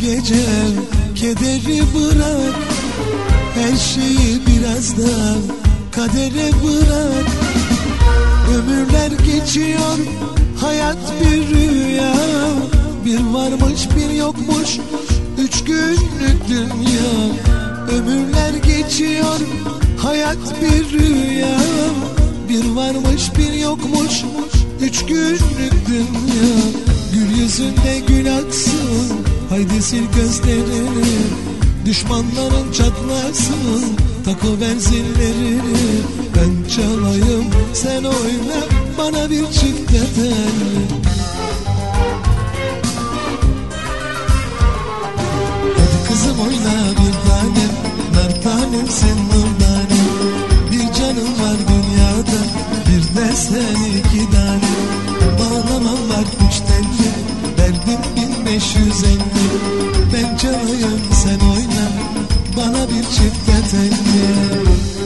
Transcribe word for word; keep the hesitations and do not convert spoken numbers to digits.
gece kederi bırak, her şeyi biraz da kadere bırak. Ömürler geçiyor, hayat bir rüya, bir varmış bir yokmuş, üç günlük dünya. Ömürler geçiyor, hayat bir rüya, bir varmış bir yokmuş, üç günlük dünya. Gül yüzünde gül aksın, haydi sil gözlerini, düşmanların çatlasın, takıver zillerini. Ben çalayım sen oyna, bana bir çift telli. Hadi kızım oyna bir tanem, nar tanem sen nur tanem. Bir canım var dünyada, bir de sen iki tane. Bağlamam var üç telli, verdim bin beş yüz elli. Ben çalayım sen oyna, bana bir çift telli.